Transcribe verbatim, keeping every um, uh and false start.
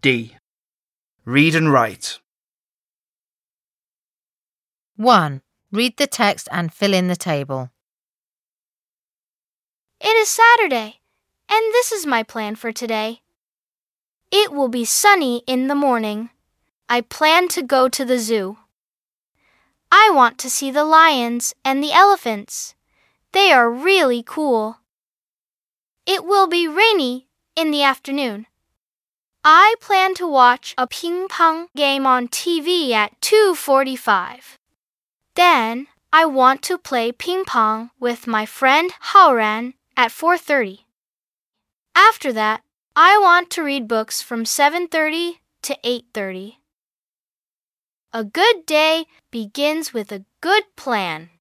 D. Read and write. one. Read the text and fill in the table. It is Saturday, and this is my plan for today. It will be sunny in the morning. I plan to go to the zoo. I want to see the lions and the elephants. They are really cool. It will be rainy in the afternoon. I plan to watch a ping pong game on T V at two forty-five. Then, I want to play ping pong with my friend Haoran at four thirty. After that, I want to read books from seven thirty to eight thirty. A good day begins with a good plan.